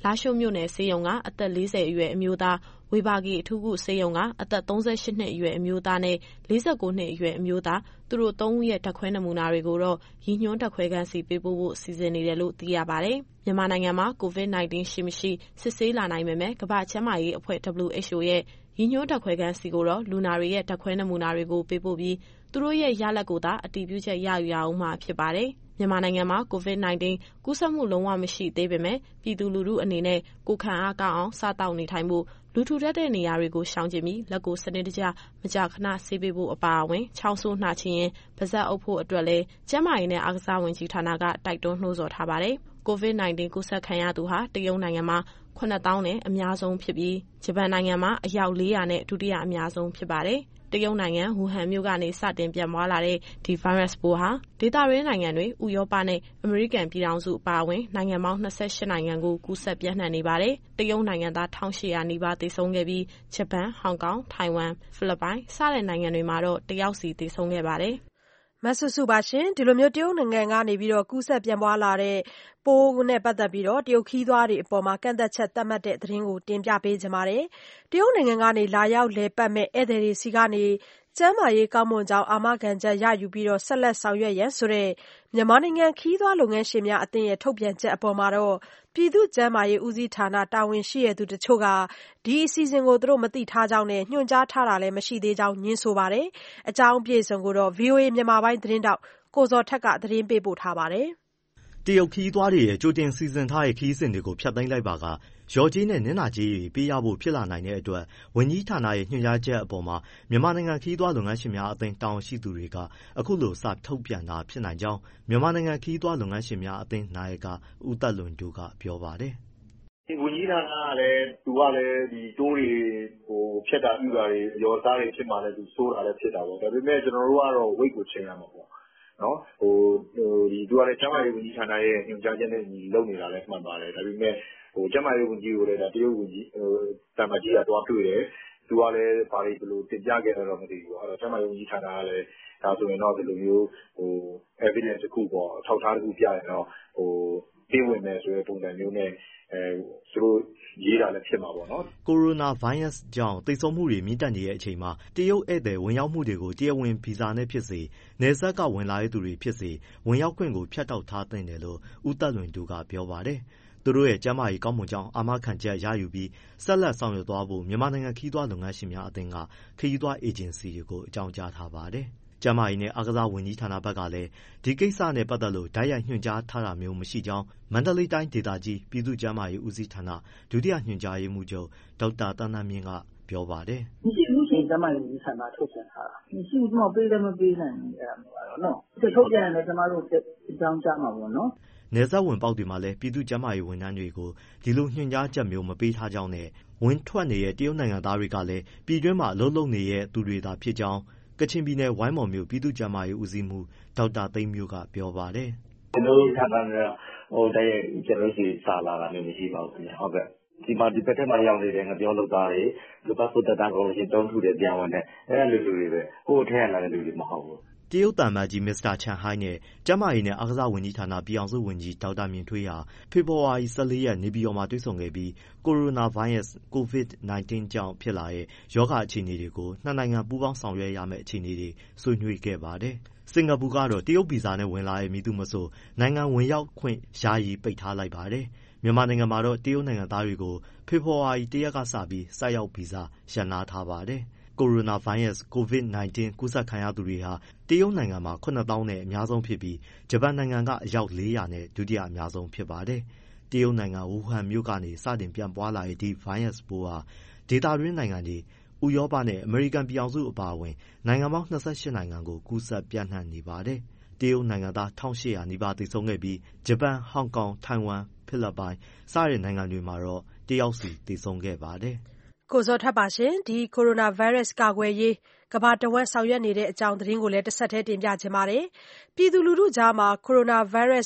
လားရှိုးမြို့နယ်ဆေးရုံကအသက်လေးဆယ်အရွယ်အမျိုးသားဝေဘာဂီအထူးကုဆေးရုံကအသက်သုံးရှစ်နှစ်အရွယ်အမျိုးသားနဲ့လေးကိုနှစ်အရွယ်အမျိုးသားသူတို့သုံးဦးရဲ့ဓာတ်ခွဲနမူနာတွေကိုတော့ရည်ညွှန်းဓာတ်ခွဲခန်းစီပေးပို့ဖို့စီစဉ်နေတယ်လို့သိရပါတယ်။မြန်မာနိုင်ငံမှာ ကိုဗစ် ၁၉ ရှိမရှိစစ်ဆေးလာနိုင်ပေမဲ့ကမ္ဘာ့ကျန်းမာရေးအဖွဲ့ W H O ရဲ့ရည်ညွှန်းဓာတ်ခွဲခန်းစီကိုတော့လူနာတွေရဲ့ဓာတ်ခွဲနမူနာတွေကိုပေးပို့ပြီးသူတို့ရဲ့ရလဒ်ကိုသာအတည်ပြုချက်ရယူရအောင်မှာဖြစ်ပါတယ်။မြန်မာနိုင်ငံမှာ ကိုဗစ် ၁၉ ကူးစက်မှုလုံးဝမရှိသေးပေမဲ့ပြည်သူလူထုအနေနဲ့ကိုယ်ခံအားကောင်းအောင်စားတောက်နေထိုင်ဖို့လူထူထပ်တဲ့နေရာတွေကိုရှောင်ကျဉ်ပြီးလက်ကိုစနစ်တကျမကြာခဏဆေးပေးဖို့အပါအဝင်ချောင်းဆိုးနှာချေရင်ပါးစပ်အုပ်ဖို့အတွက်လည်းကျန်းမာရေးနဲ့အားကစားဝန်ကြီးဌာနကတိုက်တွန်းနှိုးဆော်ထားပါတယ်။ကိုဗစ် ၁၉ ကူးစက်ခံရသူဟာတရုတ်နိုင်ငံမှာခုနှစ်သောင်းနဲ့အများဆုံးဖြစ်ပြီးဂျပန်နိုင်ငံမှာအယောက်လေးရာနဲ့ဒုတိယအများဆုံးဖြစ်ပါတယ်။တရုတ်နိုင်ငံဝူဟန်မြို့ကနေစတင်ပြန့်ပွားလာတဲ့ဒီဗိုင်းရပ်စ်ပိုးဟာဒေသတွင်းနိုင်ငံတွေဥရောပနဲ့အမေရိကန်ပြည်ထောင်စုအပါအဝင်နိုင်ငံပေါင်း၂၈နိုင်ငံကိုကူးစက်ပြန့်နှံ့နေပါတယ်။တရုတ်နိုင်ငံသား၁၈၀၀နီးပါးသေဆုံးခဲ့ပြီးဂျပန်၊ဟောင်ကောင်၊ထိုင်ဝမ်၊ဖိလစ်ပိုင်စတဲ့နိုင်ငံတွေမှာတော့တစ်ယောက်စီသေဆုံးခဲ့ပါတယ်။မဆုစုပါရှင်ဒီလိုမျိုးတရုတ်နိုင်ငံကနေပြီးတော့ကူးစက်ပြန့်ပွားလာတဲ့ပိုးနဲ့ပတ်သက်ပြီးတော့တရုတ်ခီးသွားတွေအပေါ်မှာကန့်သက်ချက်သတ်မှတ်တဲ့သတင်းကိုတင်ပြပေးကြပါမယ်။တရုတ်နိုင်ငံကနေလာရောက်လည်ပတ်မဲ့ဧည့်သည်တွေစီကနေကျန်းမာရေးကောင်းမွန်ကြောင်းအာမခံချက်ရယူပြီးတော့ဆက်လက်ဆောင်ရွက်ရန်ဆိုတဲ့မြန်မာနိုင်ငံခီးသွားလုပ်ငန်းရှင်များအသင်းရဲ့ထုတ်ပြန်ချက်အပေါ်မှာတော့ပြည်သူ့ကျန်းမာရေးဦးစီးဌာနတာဝန်ရှိတဲ့သူတချို့ကဒီအစီအစဉ်ကိုသူတို့မသိထားကြောင်းနဲ့ညွှန်ကြားထားတာလည်းမရှိသေးကြောင်းညင်းဆိုပါတယ်။အကြောင်းအပြည့်အစုံကိုတော့ ဗွီအိုအေ မြန်မာပိုင်းသတင်းတောက်ကိုဇော်ထက်ကသတင်းပေးပို့ထားပါတယ်။တရုတ်ခီးသွားတွေရဲ့ကြိုတင်စီစဉ်ထားတဲ့ခီးစဉ်တွေကိုဖျက်သိမ်းလိုက်ပါကရော်ကြေးနဲ့နစ်နာကြေးတွေပေးရဖို့ဖြစ်လာနိုင်တဲ့အတွက်ဝန်ကြီးဌာနရဲ့ညွှန်ကြားချက်အပေါ်မှာမြန်မာနိုင်ငံခီးသွားလုပ်ငန်းရှင်များအသင်းတာဝန်ရှိသူတွေကအခုလိုစထုတ်ပြန်တာဖြစ်နိုင်ကြောင်းမြန်မာနိုင်ငံခီးသွားလုပ်ငန်းရှင်များအသင်းနာယကဦးသက်လွင်တို့ကပြောပါတယ်။ဒီဝန်ကြီးဌာနကလည်းသူကလည်းဒီတိုးတွေဟိုဖြတ်တာပြူတာတွေရောစားတွေဖြစ်မှလည်းသူစိုးတာလည်းဖြစ်တာပေါ့ဒါပေမဲ့ကျွန်တော်တို့ကတော့ဝိတ်ကိုချိန်ရမှာပေါ့နော်ဟိုဟိုဒီသူကလည်းကျန်းမာရေးဝန်ကြီးဌာနရဲ့ညွှန်ကြားချက်နဲ့ညီလုပ်နေတာလည်းမှန်ပါတယ်ဒါပေမဲ့ဟိုကျန်းမာရေးဝန်ကြီးကိုလည်းဒါတရုတ်ဝန်ကြီးဟိုတမကြီးကတော့တွေ့တယ်သူကလည်းဘာတွေဘယ်လိုတင်ပြခဲ့တယ်တော့မသိဘူးအဲ့တော့ကျန်းမာရေးဝန်ကြီးဌာနကလည်းဒါဆိုရင်တော့ဒီလိုမျိုးဟို evidence တစ်ခုပေါ့ထောက်ထားတစ်ခုပြရင်တော့ဟိုပေးဝင်မယ်ဆိုတဲ့ပုံစံမျိုးနဲ့အဲသူတို့ရေးတာလည်းဖြစ်မှာပေါ့နော်ကိုရိုနာဗိုင်းရပ်စ်ကြောင့်သေဆုံးမှုတွေမြင့်တက်နေတဲ့အချိန်မှာတရုတ်ဧည့်သည်ဝင်ရောက်မှုတွေကိုတရားဝင်ဗီဇာနဲ့ဖြစ်စေနယ်စပ်ကဝင်လာတဲ့သူတွေဖြစ်စေဝင်ရောက်ခွင့်ကိုဖျက်တောက်ထားသင့်တယ်လို့ဦးသက်လွင်တို့ကပြောပါတယ်သူတို့ရဲ့ကျန်းမာရေးကောင်းမွန်ကြောင်းအာမခံချက်ရယူပြီးဆက်လက်ဆောင်ရွက်သွားဖို့မြန်မာနိုင်ငံခီးသွားလုပ်ငန်းရှင်များအသင်းကခီးသွားအေဂျင်စီတွေကိုအကြောင်းကြားထားပါတယ်ကျန်းမာရေးနဲ့အားကစားဝန်ကြီးဌာနဘက်ကလည်းဒီကိစ္စနဲ့ပတ်သက်လို့ဓာတ်ရိုက်ညွှန်ကြားထားတာမျိုးမရှိကြောင်းမန္တလေးတိုင်းဒေသကြီးပြည်သူ့ကျန်းမာရေးဦးစီးဌာနဒုတိယညွှန်ကြားရေးမှူးချုပ်ဒေါက်တာသန်းသန်းမြင့်ကပြောပါတယ်။မရှိဘူးရှင်ကျန်းမာရေးဦးစီးဌာနထုတ်ပြန်ထားတာ။မရှိဘူးကျွန်တော်ပေးလည်းမပေးနိုင်ဘူးအဲ့ဒါမျိုးကတော့နော်။ဒီထုတ်ပြန်တယ်ကျွန်တော်တို့အကြောင်းကြားမှာပေါ့နော်။နယ်စပ်ဝင်ပေါက်တွေမှာလည်းပြည်သူ့ကျန်းမာရေးဝန်ထမ်းတွေကိုဒီလိုညွှန်ကြားချက်မျိုးမပေးထားကြောင်းနဲ့ဝင်ထွက်နေတဲ့တရုတ်နိုင်ငံသားတွေကလည်းပြည်တွင်းမှာအလုပ်လုပ်နေတဲ့သူတွေသာဖြစ်ကြောင်းကချင်ပြည်နယ်ဝိုင်းမော်မြို့ပြည်သူ့ကျန်းမာရေးဦးစီးမှူးဒေါက်တာသိန်းမျိုးကပြောပါတယ်။ကျွန်တော်တို့ဌာနကဟိုတည်းကျွန်တော်တို့စာလာတာမျိုးမရှိပါဘူးခင်ဗျ။ဟုတ်ကဲ့ဒီမှာဒီဘက်ထက်မှာရောက်နေတဲ့ငါပြောလုပ်သားတွေလူပတ်ဖို့တတန်ကောင်းရှင်တုံးထုတယ်ပြန်ဝင်တယ်အဲ့လိုလူတွေပဲဟိုထဲလာတဲ့လူတွေမဟုတ်ဘူးတရုတ်တန်မတ်ကြီးမစ္စတာချန်ဟိုင်းနဲ့ကျန်းမာရေးနဲ့အားကစားဝန်ကြီးဌာနပြည်အောင်စုဝန်ကြီးဒေါက်တာမြင့်ထွေးဟာဖေဖော်ဝါရီ၁၄ရက်နေပြည်တော်မှာတွေ့ဆုံခဲ့ပြီးကိုရိုနာဗိုင်းရပ်စ်ကိုဗစ်၁၉ကြောင့်ဖြစ်လာတဲ့ရောဂါအခြေအနေတွေကိုနှစ်နိုင်ငံပူးပေါင်းဆောင်ရွက်ရမယ့်အခြေအနေတွေဆွေးနွေးခဲ့ပါတယ်စင်ကာပူကတော့တရုတ်ဗီဇာနဲ့ဝင်လာတဲ့မည်သူမဆိုနိုင်ငံဝင်ရောက်ခွင့်ယာယီပိတ်ထားလိုက်ပါတယ်မြန်မာနိုင်ငံမှာတော့တရုတ်နိုင်ငံသားတွေကိုဖေဖော်ဝါရီ၁ရက်ကစပြီးဆိုက်ရောက်ဗီဇာရပ်နားထားပါတယ်ကိုရိုနာဗိုင်းရပ်စ်ကိုဗစ်၁၉ကူးစက်ခံရသူတွေဟာတရုတ်နိုင်ငံမှာခုနှစ်သောင်းနဲ့အများဆုံးဖြစ်ပြီးဂျပန်နိုင်ငံကအယောက်လေးရာနဲ့ဒုတိယအများဆုံးဖြစ်ပါတယ်။တရုတ်နိုင်ငံဝူဟန်မြို့ကနေစတင်ပြန့်ပွားလာတဲ့ဒီဗိုင်းရပ်စ်ပိုးဟာဒေသတွင်းနိုင်ငံတွေဥရောပနဲ့အမေရိကန်ပြည်ထောင်စုအပါအဝင်နိုင်ငံပေါင်း၂၈နိုင်ငံကိုကူးစက်ပြန့်နှံ့နေပါတယ်။တရုတ်နိုင်ငံသား၁၈၀၀နီးပါးသေဆုံးခဲ့ပြီးဂျပန်၊ဟောင်ကောင်၊ထိုင်ဝမ်၊ဖိလစ်ပိုင်စတဲ့နိုင်ငံတွေမှာတော့တယောက်စီသေဆုံးခဲ့ပါတယ်။ကိုဇော်ထက်ပါရှင်ဒီကိုရိုနာဗိုင်းရပ်စ်ကာကွယ်ရေးကမ္ဘာတဝက်ဆောင်ရွက်နေတဲ့အကြောင်းသတင်းကိုလည်းတစ်ဆက်တည်းတင်ပြချင်ပါတယ်။ပြည်သူလူထုကြားမှာကိုရိုနာဗိုင်းရပ်စ်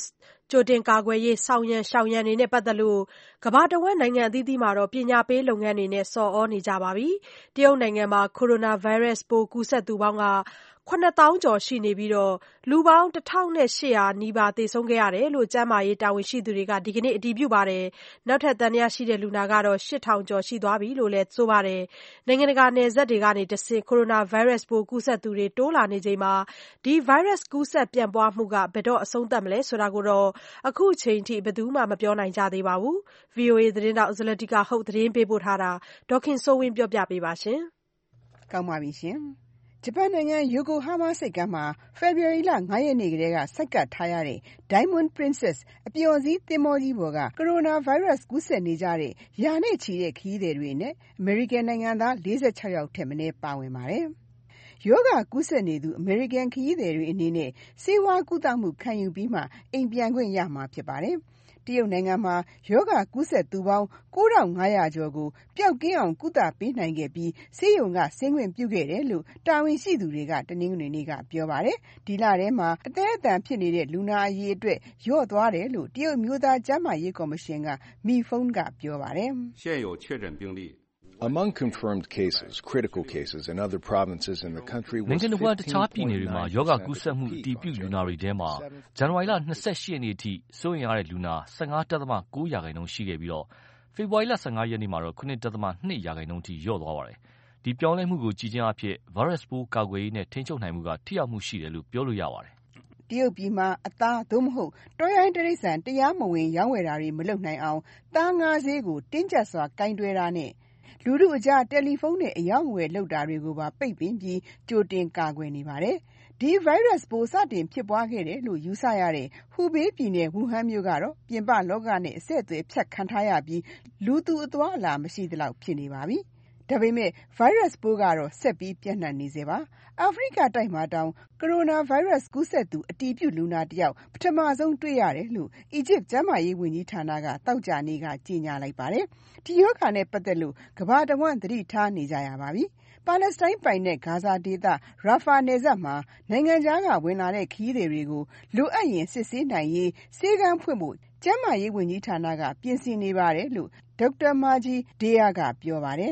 ကြိုတင်ကာကွယ်ရေးဆောင်ရန်ရှောင်ရန်တွေနဲ့ပတ်သက်လို့ကမ္ဘာတဝန်းနိုင်ငံအသီးသီးမှာပညာပေးလုပ်ငန်းတွေနဲ့ဆော်ဩနေကြပါပြီ။တရုတ်နိုင်ငံမှာကိုရိုနာဗိုင်းရပ်စ်ပိုးကူးစက်သူပေါင်းခုနှစ်သောင်းကျော်ရှိနေပြီးလူပေါင်းတစ်ထောင်ရှစ်ရာနီးပါးသေဆုံးခဲ့ရတယ်လို့ကျန်းမာရေးတာဝန်ရှိသူတွေကဒီကနေ့အတည်ပြုပါတယ်။နောက်ထပ်သံသယရှိတဲ့လူနာကတော့ရှစ်ထောင်ကျော်ရှိသွားပြီလို့လည်းဆိုပါတယ်။နိုင်ငံတကာနယ်စပ်တွေကနေတဆင့်ကိုရိုနာဗိုင်းရပ်စ်ပိုးကူးစက်သူတွေတိုးလာနေချိန်မှာဒီဗိုင်းရပ်စ်ကူးစက်ပြန့်ပွားမှုကဘယ်တော့အဆုံးသတ်မလဲဆိုတာကိုတော့အခုချိန်ထိဘယ်သူမှမပြောနိုင်ကြသေးပါဘူး။ ဗွီအိုအေသတင်းတောက်ဇလတိကဟုတ်သတင်းပေးပို့ထားတာဒေါခင်စိုးဝင်းပြောပြပေးပါရှင်။ကောင်းပါပြီရှင်။ဂျပန်နိုင်ငံယိုကိုဟားမားဆိပ်ကမ်းမှာဖေဖော်ဝါရီလငါးရက်နေ့ကတည်းကဆိုက်ကပ်ထားရတဲ့ Diamond Princess အပျော်စီးသင်္ဘောကြီးပေါ်ကကိုရိုနာဗိုင်းရပ်စ်ကူးစက်နေကြတဲ့ရာနဲ့ချီတဲ့ခရီးသည်တွေနဲ့အမေရိကန်နိုင်ငံသားလေးဆယ့်ခြောက်ယောက်ထက်မနည်းပါဝင်ပါတယ်။ရောဂါကူးစက်နေသူအမေရိကန်ခရီးသည်တွေအနေနဲ့ဆေးဝါးကုသမှုခံယူပြီးမှအိမ်ပြန်ခွင့်ရမှာဖြစ်ပါတယ်။တရုတ်နိုင်ငံမှာရောဂါကူးစက်သူပေါင်းကိုးထောင်ငါးရာကျော်ကိုပျောက်ကင်းအောင်ကုသပေးနိုင်ခဲ့ပြီးဆေးရုံကဆင်းခွင့်ပြုခဲ့တယ်လို့တာဝန်ရှိသူတွေကတနင်္ဂနွေနေ့ကပြောပါတယ်။ဒီလထဲမှာအသည်းအသန်ဖြစ်နေတဲ့လူနာအရေအတွက်လျော့သွားတယ်လို့တရုတ်မျိုးသားကျန်းမာရေးကော်မရှင်ကမီဖုန်းကပြောပါတယ်။现有确诊病例Among confirmed cases, critical cases in other provinces in the country was နိုင်ငံတော်တခြားပြည်နယ်တွေမှာယောဂကူးစက်မှုအတည်ပြုလူနာတွေထဲမှာဇန်နဝါရီလ၂၈ရက်နေ့အထိစိုးရိမ်ရတဲ့လူနာ၁၅.၉ရာခိုင်နှုန်းရှိခဲ့ပြီးဖေဖော်ဝါရီလ၁၅ရက်နေ့မှာတော့၇.၂ရာခိုင်နှုန်းထိလျော့သွားပါတယ်။ဒီပြောင်းလဲမှုကိုကြည့်ခြင်းအဖြစ်ဗိုင်းရပ်စ်ပိုးကာကွယ်ရေးနဲ့ထိန်းချုပ်နိုင်မှုကထိရောက်မှုရှိတယ်လို့ပြောလို့ရပါတယ်။တရုတ်ပြည်မှာအသားသို့မဟုတ်တောရိုင်းတိရစ္ဆာန်တရားမဝင်ရောင်းဝယ်တာတွေမလုပ်နိုင်အောင်သားငါးဈေးကိုတင်းကျပ်စွာကိုင်တွယ်တာနဲ့လူထုအကြားတယ်လီဖုန်းနဲ့အယောင်းအဝယ်လုပ်တာတွေကိုပါပိတ်ပင်ပြီးကြိုတင်ကာကွယ်နေပါတယ်။ဒီဗိုင်းရပ်စ်ပိုးစတင်ဖြစ်ပွားခဲ့တယ်လို့ယူဆရတဲ့ဟူဘေးပြည်နယ်ဝူဟန်မြို့ကတော့ပြင်ပလောကနဲ့အဆက်အသွယ်ဖြတ်ခံထားရပြီးလူသူအသွားအလာမရှိသလောက်ဖြစ်နေပါပြီ။ဒါပေမဲ့ဗိုင်းရပ်စ်ပိုးကတော့ဆက်ပြီးပြန့်နှံ့နေဆဲပါ။အာဖရိကတိုက်မှာတောင်ကိုရိုနာဗိုင်းရပ်စ်ကူးစက်သူအတည်ပြုလူနာတယောက်ပထမဆုံးတွေ့ရတယ်လို့အီဂျစ်ကျန်းမာရေးဝန်ကြီးဌာနကသောကြာနေ့ကကြေညာလိုက်ပါတယ်။ဒီရောဂါနဲ့ပတ်သက်လို့ကမ္ဘာတဝန်းသတိထားနေကြရပါပြီ။ပါလက်စတိုင်းပိုင်တဲ့ဂါဇာဒေသရာဖာနယ်စပ်မှာနိုင်ငံခြားကဝင်လာတဲ့ခရီးသည်တွေကိုလိုအပ်ရင်စစ်ဆေးနိုင်ရေးဆေးခန်းဖွင့်ဖို့ကျန်းမာရေးဝန်ကြီးဌာနကပြင်ဆင်နေပါတယ်လို့ဒေါက်တာမာဂျီဒေယာကပြောပါတယ်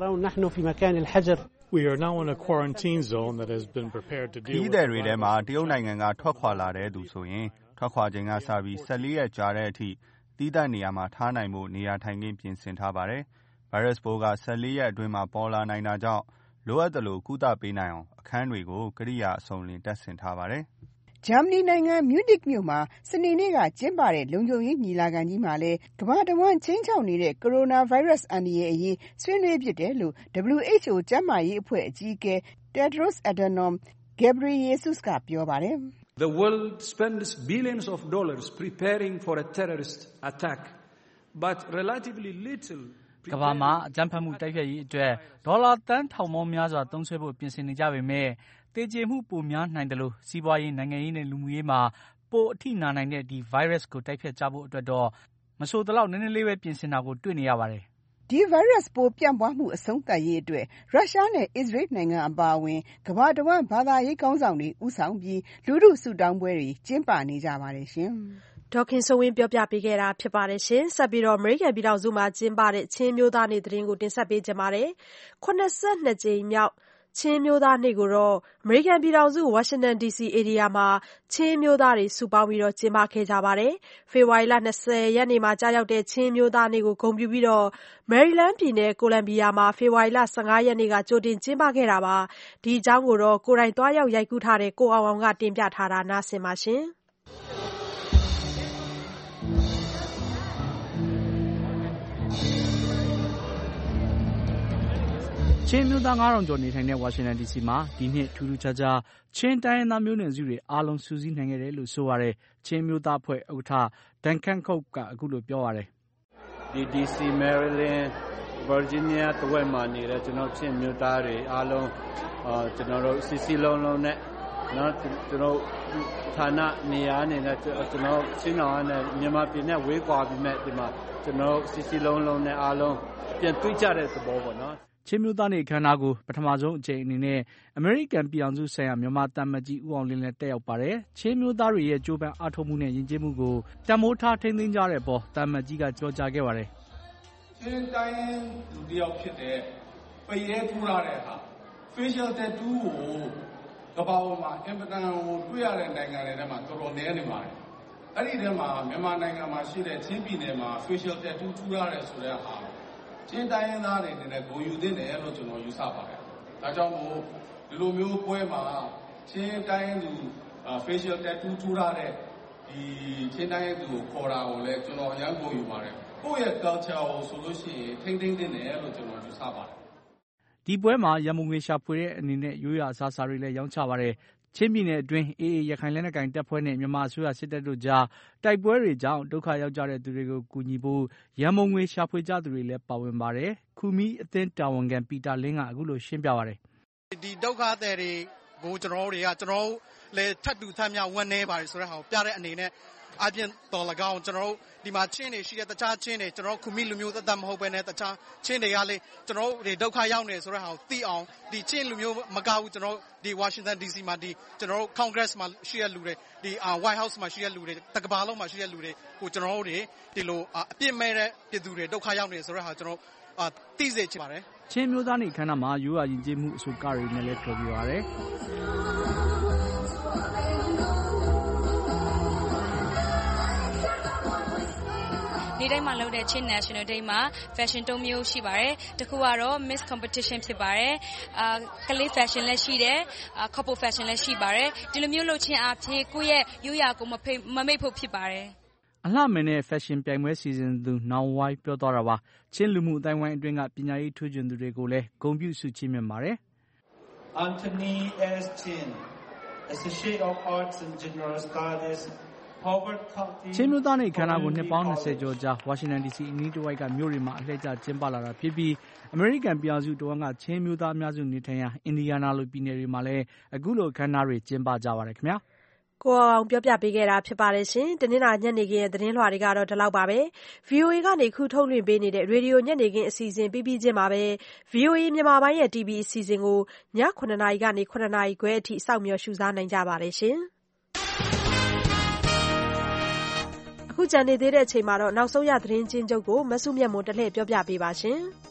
။ We are now in a quarantine zone that has been prepared to deal with ခရီးသည်တွေထဲမှာတရုတ်နိုင်ငံကထွက်ခွာလာတဲ့သူဆိုရင်ထွက်ခွာချိန်ကစပြီး၁၄ရက်ကြာတဲ့အထိသီးသန့်နေရာမှာထားနိုင်ဖို့နေရာထိုင်ခင်းပြင်ဆင်ထားပါတယ်။ဗိုင်းရပ်စ်ပိုးက၁၄ရက်အတွင်းမှာပေါ်လာနိုင်တာကြောင့်လိုအပ်သလိုကုသပေးနိုင်အောင်အခန်းတွေကိုကိရိယာအစုံလင်တပ်ဆင်ထားပါတယ်။ဂျာမနီနိုင်ငံမြူးနစ်မြို့မှာစနေနေ့ကကျင်းပတဲ့လုံခြုံရေးညီလာခံကြီးမှာလည်းကမ္ဘာတဝန်းခြိမ်းခြောက်နေတဲ့ကိုရိုနာဗိုင်းရပ်စ်အန္တရာယ်အရေးဆွေးနွေးဖြစ်တယ်လို့ ဒဗလျူအိတ်ချ်အို ကျန်းမာရေးအဖွဲ့အကြီးအကဲ Tedros Adhanom Ghebreyesus ကပြောပါတယ်။ The world spends billions of dollars preparing for a terrorist attack, but relatively little ကမ္ဘာမှာအကြမ်းဖက်မှုတိုက်ဖျက်ရေးအတွက်ဒေါ်လာသန်းထောင်ပေါင်းများစွာသုံးစွဲဖို့ပြင်ဆင်နေကြပေမဲ့သေကျေမှုပိုများနိုင်တယ်လို့စီးပွားရေးနိုင်ငံရေးနဲ့လူမှုရေးမှာပိုအထိနာနိုင်တဲ့ဒီဗိုင်းရပ်စ်ကိုတိုက်ဖျက်ကြဖို့အတွက်တော့မဆိုတလောက်နည်းနည်းလေးပဲပြင်ဆင်တာကိုတွေ့နေရပါတယ်။ဒီဗိုင်းရပ်စ်ပိုးပြန့်ပွားမှုအဆုံးသတ်ရေးအတွက်ရုရှားနဲ့အစ္စရေးနိုင်ငံအပါအဝင်ကမ္ဘာတဝန်းဘာသာရေးခေါင်းဆောင်တွေဦးဆောင်ပြီးလူထုဆုတောင်းပွဲတွေကျင်းပနေကြပါတယ်ရှင်။ဒေါခင်စိုးဝင်းပြောပြပေးခဲ့တာဖြစ်ပါတယ်ရှင်။ဆက်ပြီးတော့အမေရိကန်ပြည်ထောင်စုမှာကျင်းပတဲ့ချင်းမျိုးသားနေ့သတင်းကိုတင်ဆက်ပေးကြပါမယ်။ခုနှစ်နှစ်ကြိမ်မြောက်ချင်းမျိုးသားနေ့ကိုတော့အမေရိကန်ပြည်ထောင်စုဝါရှင်တန်ဒီစီဧရိယာမှာချင်းမျိုးသားတွေစုပေါင်းပြီးတော့ကျင်းပခဲ့ကြပါတယ်။ဖေဖော်ဝါရီလ၂၀ရက်နေ့မှာကြာရောက်တဲ့ချင်းမျိုးသားနေ့ကိုဂုဏ်ပြုပြီးတော့မယ်ရီလန်းပြည်နယ်ကိုလံဘီယာမှာဖေဖော်ဝါရီလ၁၅ရက်နေ့ကကြိုတင်ကျင်းပခဲ့တာပါ။ဒီအကြောင်းကိုတော့ကိုယ်တိုင်သွားရောက်ရိုက်ကူးထားတဲ့ကိုအောင်အောင်ကတင်ပြထားတာနားဆင်ပါရှင်။ချင်းမျိုးသားငါးထောင်ကျော်နေထိုင်တဲ့ဝါရှင်တန်ဒီစီမှာဒီနှစ်ထူးထူးခြားခြားချင်းတိုင်းရင်းသားမျိုးနွယ်စုတွေအားလုံးစုစည်းနိုင်ခဲ့တယ်လို့ဆိုပါတယ်။ချင်းမျိုးသားအဖွဲ့ဥက္ကဋ္ဌဒန်ခန့်ခုတ်ကအခုလိုပြောပါတယ်။ဒီ ဒီစီ Maryland, Virginia တဝက်မှာနေတဲ့ကျွန်တော်ချင်းမျိုးသားတွေအားလုံးအာကျွန်တော်တို့စီစီလုံးလုံးနဲ့နော်ကျွန်တော်ဌာနနေရာအနေနဲ့ကျွန်တော်ချင်းတော်နဲ့မြန်မာပြည်နဲ့ဝေးကွာပြီးမဲ့ဒီမှာကျွန်တော်စီစီလုံးလုံးနဲ့အားလုံးပြန်တွေ့ကြတဲ့သဘောပေါ့နော်ချချင်းမျိုးသားနေ့အခမ်းအနားကိုပထမဆုံးအကြိမ်အနေနဲ့အမေရိကန်ပြည်ထောင်စုဆိုင်ရာမြန်မာသံအမတ်ကြီးဦးအောင်လင်းလည်းတက်ရောက်ပါတယ်။ချင်းမျိုးသားတွေရဲ့ကြိုးပမ်းအားထုတ်မှုနဲ့ယဉ်ကျေးမှုကိုတန်ဖိုးထားထိန်းသိမ်းကြတဲ့အပေါ်သံအမတ်ကြီးကပြောကြားခဲ့ပါတယ်။ချင်းတိုင်းလူတယောက်ဖြစ်တဲ့ပရဲထူရတဲ့ဟာ facial tattoo ကိုကမ္ဘာပေါ်မှာအင်ပတန်ကိုတွေ့ရတဲ့နိုင်ငံတွေထဲမှာတော်တော်နည်းနေပါတယ်။အဲ့ဒီထဲမှာမြန်မာနိုင်ငံမှာရှိတဲ့ချင်းပြည်နယ်မှာ facial tattoo ထူရတယ်ဆိုတဲ့ဟာချင်းတိုင်းရင်းသားတွေနဲ့ဂုဏ်ယူသင့်တယ်လို့ကျွန်တော်ယူဆပါတယ်။ဒါကြောင့်မို့ဒီလိုမျိုးပွဲမှာချင်းတိုင်းသူ facial tattoo ထူရတဲ့ဒီချင်းတိုင်းသူကိုခေါ်တာကိုလည်းကျွန်တော်အများကြီးဂုဏ်ယူပါတယ်။ကိုယ့်ရဲ့ culture ကိုဆိုလို့ရှိရင်ထိန်းသိမ်းသင့်တယ်လို့ကျွန်တော်ယူဆပါတယ်။ဒီပွဲမှာရန်ပုံငွေရှာဖွေတဲ့အနေနဲ့ရိုးရာအစားအစာတွေလည်းရောင်းချပါတယ်။ချင်းပြည်နယ်အတွင်းအေအေရခိုင်လက်နက်ကိုင်တပ်ဖွဲ့နဲ့မြန်မာအစိုးရစစ်တပ်တို့ကြားတိုက်ပွဲတွေကြောင့်ဒုက္ခရောက်ကြတဲ့သူတွေကိုကူညီဖို့ရန်ပုံငွေရှာဖွေကြသူတွေလည်းပါဝင်ပါတယ်။ခူမီအသင်းတာဝန်ခံပီတာလင်းကအခုလိုရှင်းပြပါတယ်။ဒီဒုက္ခသည်တွေကိုကျွန်တော်တို့တွေကကျွန်တော်တို့လည်းထပ်တူထပ်မြောက်ဝန်နေပါတယ်ဆိုတဲ့ဟာကိုပြတဲ့အနေနဲ့အပြင်တော်၎င်းကျွန်တော်တို့ဒီမှာချင်းတွေရှိတဲ့တခြားချင်းတွေကျွန်တော်တို့ခူမီလူမျိုးသက်သက်မဟုတ်ဘဲနဲ့တခြားချင်းတွေကလည်းကျွန်တော်တို့ဒီဒုက္ခရောက်နေဆိုတဲ့ဟာကိုသိအောင်ဒီချင်းလူမျိုးမကဘူးကျွန်တော်တို့ဒီ Washington D C မှာဒီကျွန်တော်တို့ Congress မှာရှိတဲ့လူတွေဒီ White House မှာရှိတဲ့လူတွေတကဘာလုံးမှာရှိတဲ့လူတွေကိုကျွန်တော်တို့တွေဒီလိုအပြစ်မဲ့တဲ့ပြည်သူတွေဒုက္ခရောက်နေဆိုတဲ့ဟာကျွန်တော်တို့သိစေချင်ပါတယ်ချင်းမျိုးသားနေ့ခမ်းနားမှာရိုးရာယဉ်ကျေးမှုအဆိုကားတွေနဲ့လည်းပြောပြပါရတယ်နေ့တိုင်းမှာလုပ်တဲ့ Chin National Day မှာ fashion သုံးမျိုးရှိပါတယ်။တစ်ခုကတော့ Miss Competition ဖြစ်ပါတယ်။အာကလေး fashion လည်းရှိတယ်။ couple fashion လည်းရှိပါတယ်။ဒီလိုမျိုးလုပ်ခြင်းအပြင်ကိုယ့်ရဲ့ရိုးရာကိုမဖိမမိတ်ဖို့ဖြစ်ပါတယ်။အလှမင်းနဲ့ fashion ပြိုင်ပွဲစီစဉ်သူနောင်ဝိုင်းပြောသွားတာပါ။ချင်းလူမှုအတိုင်းဝိုင်းအတွင်းကပညာရေးထွေးကျွင်သူတွေကိုလည်းဂုဏ်ပြုဆုချီးမြှင့်ပါတယ်။ Anthony S. Chin, Associate of Arts and General Studies ချင်းမျိုးသားနေ့အခမ်းအနားကိုနှစ်ပေါင်း၂၀ကျော်ကြာဝါရှင်တန်ဒီစီအနီးတစ်ဝိုက်ကမြို့တွေမှာအလှည့်ကျကျင်းပလာတာဖြစ်ပြီးအမေရိကန်ပြည်ထောင်စုတဝန်းကချင်းမျိုးသားအများစုနေထိုင်ရာအင်ဒီယာနာလိုပြည်နယ်တွေမှာလည်းအခုလိုအခမ်းအနားတွေကျင်းပကြပါတယ်ခင်ဗျာကိုအောင်ပြောပြပေးခဲ့တာဖြစ်ပါတယ်ရှင်။တနင်္လာညနေခင်းရဲ့သတင်းလွှာတွေကတော့ဒီလောက်ပါပဲ။ V O A ကနေခုထုတ်လွှင့်ပေးနေတဲ့ရေဒီယိုညနေခင်းအစီအစဉ်ပြီးပြီးချင်းမှာပဲ V O A မြန်မာပိုင်းရဲ့ T V အစီအစဉ်ကိုညခုနှစ်နာရီကနေခုနှစ်နာရီခွဲအထိစောင့်မျှော်ရှုစားနိုင်ကြပါတယ်ရှင်။အခုကြံနေသေးတဲ့အချိန်မှာတော့နောက်ဆုံးရသတင်းချင်းချုပ်ကိုမဆုမြတ်မွန်တလှည့်ပြောပြပေးပါရှင်။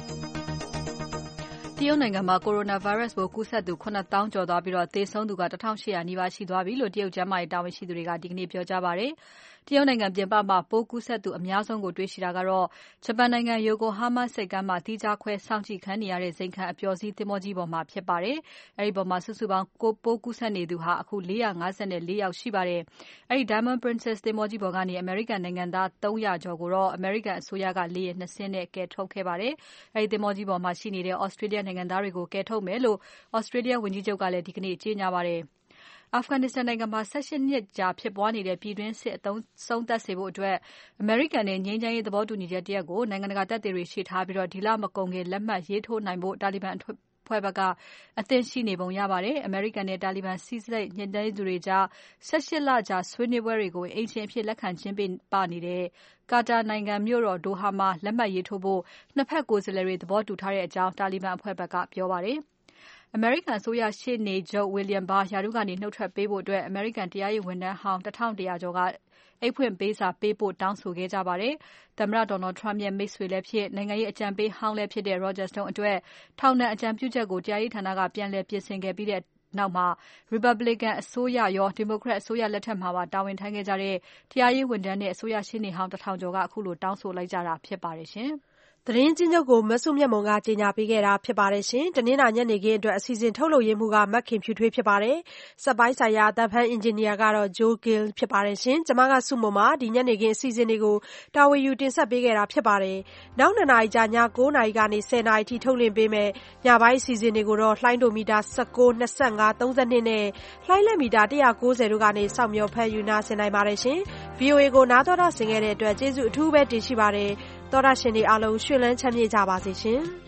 တရုတ်နိုင်ငံမှာကိုရိုနာဗိုင်းရပ်စ်ပိုးကူးစက်သူခုနှစ်သောင်းကျော်သွားပြီးတော့သေဆုံးသူကတစ်ထောင်ရှစ်ရာနီးပါးရှိသွားပြီလို့တရုတ်ကျန်းမာရေးတာဝန်ရှိသူတွေကဒီကနေ့ပြောကြားပါတယ်။တရုတ်နိုင်ငံပြင်ပမှာပိုးကူးစက်သူအများဆုံးကိုတွေ့ရှိတာကတော့ဂျပန်နိုင်ငံယိုကိုဟားမားဆိပ်ကမ်းမှာသီးခြားခွဲစောင့်ကြည့်ခံနေရတဲ့ဇိမ်ခံအပျော်စီးသင်္ဘောကြီးပေါ်မှာဖြစ်ပါတယ်။အဲဒီပေါ်မှာစုစုပေါင်းပိုးကူးစက်နေသူဟာအခုလေးရာငါးဆယ်လေးယောက်ရှိပါတယ်။အဲဒီ Diamond Princess သင်္ဘောကြီးပေါ်ကနေအမေရိကန်နိုင်ငံသားသုံးရာကျော်ကိုတော့အမေရိကန်အစိုးရကလေယာဉ်နှစ်စင်းနဲ့ကယ်ထုတ်ခဲ့ပါတယ်။အဲဒီသင်္ဘောကြီးပေါ်မှာရှိနေတဲ့ Australia နိုင်ငံသားတွေကိုကယ်ထုတ်မယ်လို့ Australia ဝန်ကြီးချုပ်ကလည်းဒီကနေ့ကြေညာပါတယ်။အာဖဂန်နစ္စတန်နိုင်ငံမှာ၁၈နှစ်ကြာဖြစ်ပွားနေတဲ့ပြည်တွင်းစစ်အဆုံးသတ်စေဖို့အတွက်အမေရိကန်နဲ့ငြိမ်းချမ်းရေးသဘောတူညီချက်တရပ်ကိုနိုင်ငံတကာတပ်တွေရှေ့ထားပြီးတော့ဒီလမကုန်ခင်လက်မှတ်ရေးထိုးနိုင်ဖို့တာလီဘန်အဖွဲ့ဘက်ကအသင့်ရှိနေပုံရပါတယ်။အမေရိကန်နဲ့တာလီဘန်စီးစိတ်ညှိနှိုင်းသူတွေကြား၁၈လကြာဆွေးနွေးပွဲတွေကိုအိမ်ရှင်အဖြစ်လက်ခံချင်းပေးပနေတဲ့ကာတာနိုင်ငံမြို့တော်ဒိုဟာမှာလက်မှတ်ရေးထိုးဖို့နှစ်ဖက်ကိုယ်စားလှယ်တွေသဘောတူထားတဲ့အကြောင်းတာလီဘန်အဖွဲ့ဘက်ကပြောပါတယ်။အမေရိကန်အစိုးရရှေ့နေချုပ် William Barr ရာထူးကနေနှုတ်ထွက်ပေးဖို့အတွက်အမေရိကန်တရားရေးဝန်ထမ်းဟောင်းတစ်ထောင်တစ်ရာကျော်ကအိတ်ဖွင့်ပေးစာပေးဖို့တောင်းဆိုခဲ့ကြပါတယ်။သမ္မတ Donald Trump ရဲ့မိတ်ဆွေလည်းဖြစ်နိုင်ငံရေးအကြံပေးဟောင်းလည်းဖြစ်တဲ့ Roger Stone အတွက်ထောင်ဒဏ်အကြံပြုချက်ကိုတရားရေးဌာနကပြန်လည်ပြင်ဆင်ခဲ့ပြီးတဲ့နောက်မှာ Republican အစိုးရရော Democrat အစိုးရလက်ထက်မှာပါတာဝန်ထမ်းခဲ့ကြတဲ့တရားရေးဝန်ထမ်းနဲ့အစိုးရရှေ့နေဟောင်းတစ်ထောင်ကျော်ကအခုလိုတောင်းဆိုလိုက်ကြတာဖြစ်ပါတယ်ရှင်။သတင်းချင်းချုပ်ကိုမဆုမြတ်မွန်ကကြေညာပေးခဲ့တာဖြစ်ပါတယ်ရှင်။တနင်္လာညနေခင်းအတွက်အစီအစဉ်ထုတ်လုပ်ရေးမှူးကမက်ခင်ဖြူထွေးဖြစ်ပါတယ်။စက်ပိုင်းဆိုင်ရာအသံဖန်အင်ဂျင်နီယာကတော့ Joe Gill ဖြစ်ပါတယ်ရှင်။ကျွန်မကဆုမွန်ပါဒီညနေခင်းအစီအစဉ်တွေကိုတာဝန်ယူတင်ဆက်ပေးခဲ့တာဖြစ်ပါတယ်။နောက်နှစ်နာရီကြာည၉နာရီကနေ၁၀နာရီထိထုတ်လွှင့်ပေးမယ်။ညပိုင်းအစီအစဉ်တွေကိုတော့လှိုင်းဒိုမီတာ၁၉ ၂၅ ၃၂နဲ့လှိုင်းလက်မီတာ၁၉၀တို့ကနေစောင့်မျှော်ဖန်ယူနာဆင်နိုင်ပါတယ်ရှင်။ V O A ကိုနားတော်တာဆင်ခဲ့တဲ့အတွက်ကျေးဇူးအထူးပဲတင်ရှိပါတယ်။သောတာရှင်တွေအားလုံးရှင်လန်းချမ်းမြေ့ကြပါစေရှင်။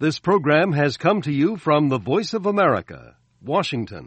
This program has come to you from the Voice of America, Washington.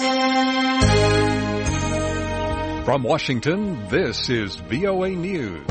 From Washington, this is V O A News.